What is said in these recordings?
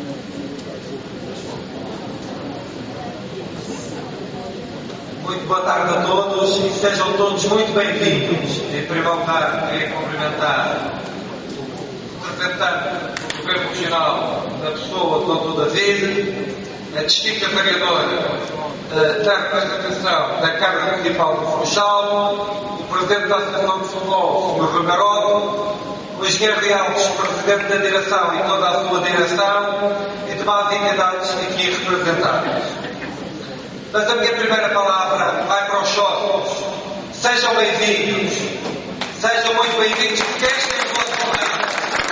Muito boa tarde a todos e sejam todos muito bem-vindos. Em primeiro lugar, queria cumprimentar o representante do Governo Regional da pessoa do Dr. David, a distinta vereadora da representação da Câmara Municipal de Funchal, o Presidente da Associação de Futebol, o Sr. Rogaroso, o Engenheiro Realves, Presidente da Direção e toda a sua direção e demais entidades aqui representadas. Mas a minha primeira palavra vai para os sócios. Sejam bem-vindos. Sejam muito bem-vindos, porque esta é a vossa palavra.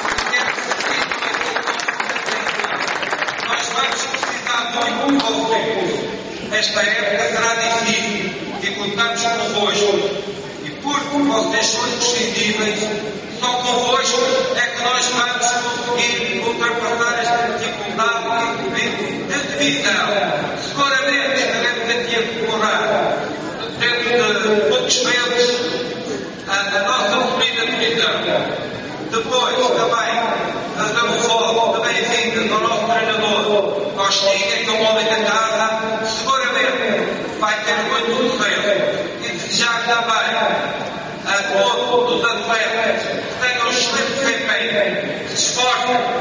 Nós vamos precisar muito do vocês. Esta época será difícil e contamos convosco. E porque vocês são imprescindíveis, só convosco é que nós vamos conseguir ultrapassar esta dificuldade de divisão. Seguramente estaremos aqui a demorar, dentro de poucos meses, a nossa subida de divisão. Depois, também, damos voto de bem-vindas ao nosso treinador Costinha, que é um homem da casa, seguramente vai ter muito sucesso. E desejar também a todos os atletas que tenham um excelente desempenho, que se esforcem